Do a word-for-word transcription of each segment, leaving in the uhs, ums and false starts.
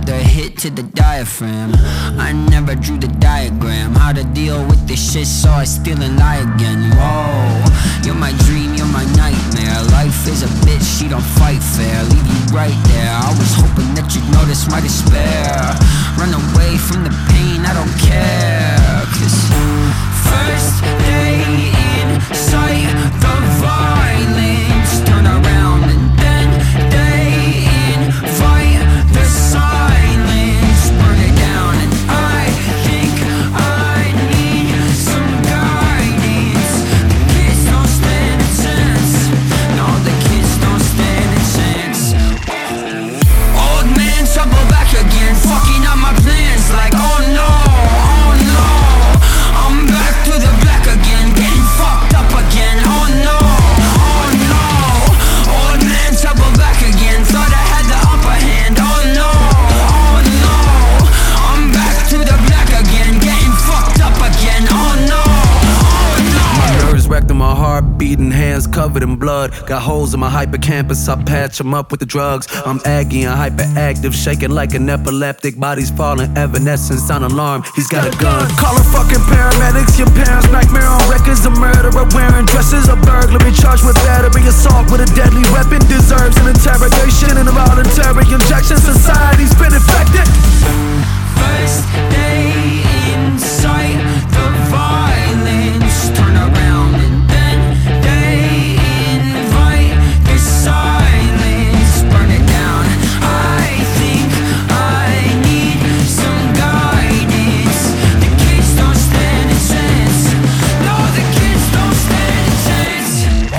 another hit to the diaphragm. I never drew the diagram, how to deal with this shit, so I still and lie again. Whoa, you're my dream, you're my nightmare. Life is a bitch, she don't fight fair. Leave you right there, I was hoping that you'd notice my despair. Run away from the pain, I don't care. Cause first day in sight, the violence turn around, and then they invite the silence, burn it down. And I think I need some guidance. The kids don't stand a chance. No, the kids don't stand a chance. Old man, trouble back again, fucking up my plans. Like oh no, oh no, I'm back to the black again, getting fucked up again. Oh no, oh no, old man, trouble back again. Thought I had the upper hand. Oh no, oh no, I'm back to the black again, getting fucked up again. Oh no, oh no. My nerves wrecked and my heart beating, hands covered in blood. Got holes in my hippocampus, I patch them up with the drugs. I'm aggy and hyperactive, shaking like an epileptic. Body's falling, evanescence on alarm, he's got a gun. Call a fucking paramedics, your parents' nightmare on records. A murderer wearing dresses, a burglary charged with battery, assault with a deadly weapon. Deserves an interrogation and a voluntary injection. Society's been infected. First day in sight, the violence turn around, and then they invite the silence, burn it down. I think I need some guidance. The kids don't stand a chance. No, the kids don't stand a chance.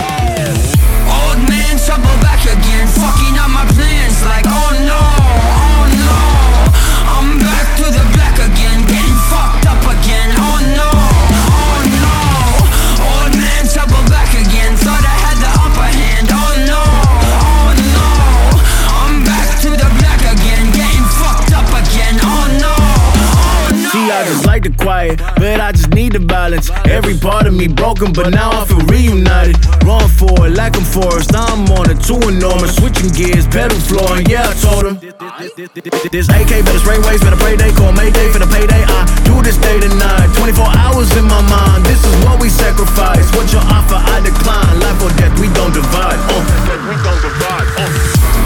Old man, trouble back again, fucking up my plans. Like oh no, oh no, I'm back to the black again, getting fucked up again. Oh no, oh no, old man, trouble back again. Thought I had the upper hand. Oh no, oh no, I'm back to the black again, getting fucked up again. Oh no, oh no. See, I just like the quiet, but I just need the balance. Every part of me broken, but now I feel reunited. Run for it like I'm Forrest, I'm on it, too enormous. Switching gears, pedal flooring, yeah, I told him. This A K better spray waves, better pray day, call Mayday for the payday. I do this day to night, twenty-four hours in my mind. This is what we sacrifice. What you offer, I decline. Life or death, we don't divide. Uh. We don't divide. Uh.